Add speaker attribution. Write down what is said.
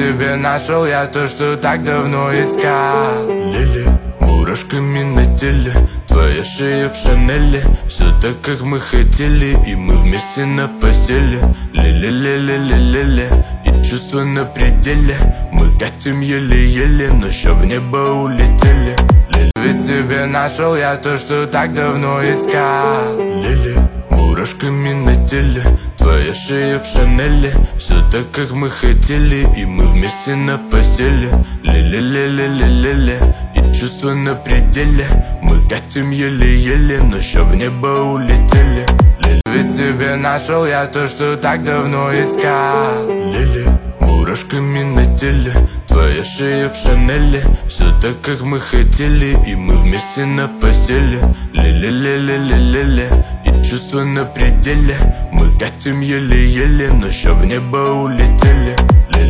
Speaker 1: тебе нашел я то, что так давно искал.
Speaker 2: Лили, мурашками на теле, твоя шея в Шанеле. Все так, как мы хотели, и мы вместе на постели. Лили-лили-лили-лили, и чувства на пределе. Мы катим еле-еле, но ща в небо улетели.
Speaker 1: Ведь тебе нашел я то, что так давно искал.
Speaker 2: Лили, мурашками на теле, твоя шея в Шанеле. Все так, как мы хотели, и мы вместе на постели. Лили-лили-лили-лили, и чувства на пределе. Мы катим еле-еле, но ща в небо улетели.
Speaker 1: Ведь тебе нашел я то, что так давно искал.
Speaker 2: Лили, мурашками на теле, твоя шея в Шанеле. Все так, как мы хотели, и мы вместе на постели. Лили-лили-лили-лили, и чувства на пределе. Мы катим еле-еле, но ща в небо улетели.